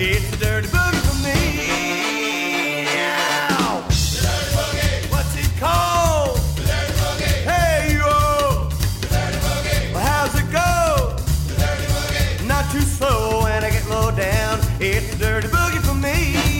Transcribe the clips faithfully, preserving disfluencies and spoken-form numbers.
It's the dirty boogie for me. Ow. The dirty boogie. What's it called? The dirty boogie. Hey, yo. The dirty boogie. Well, how's it go? The dirty boogie. Not too slow when I get low down. It's the dirty boogie for me.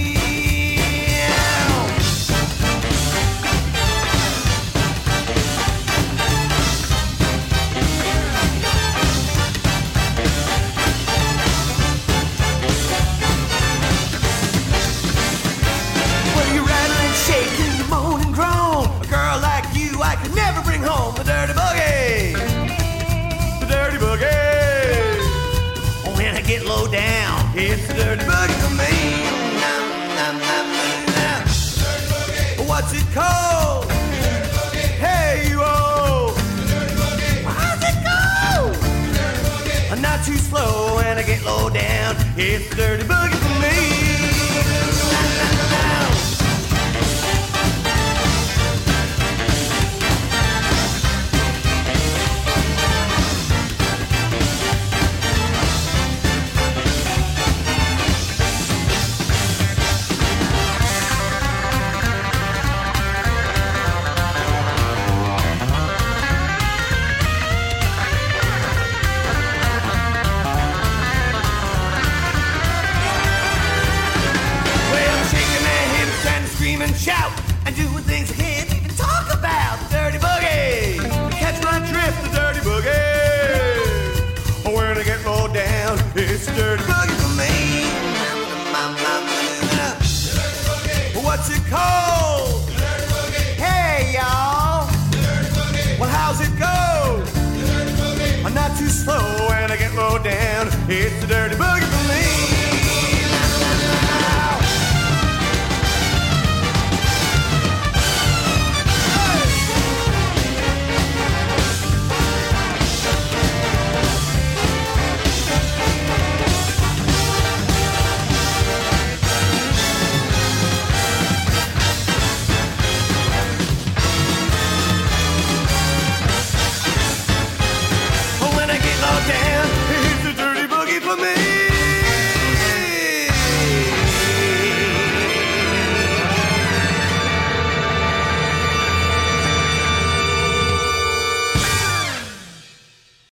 Home, the dirty boogie, the dirty boogie. When I get low down, it's the dirty boogie for me. Nom, nom, nom, nom. The dirty boogie. What's it called? The dirty boogie. Hey, you oh. The dirty boogie. How's it go? The dirty boogie. I'm not too slow when I get low down. It's the dirty boogie for me. Nom, nom, nom. And shout and doing things I can't even talk about. The dirty boogie. Catch my drift, the dirty boogie. When I get low down, it's the dirty boogie for me. The dirty boogie. What's it called? The dirty boogie. Hey, y'all. The dirty boogie. Well, how's it go? The dirty boogie. I'm not too slow when I get low down. It's the dirty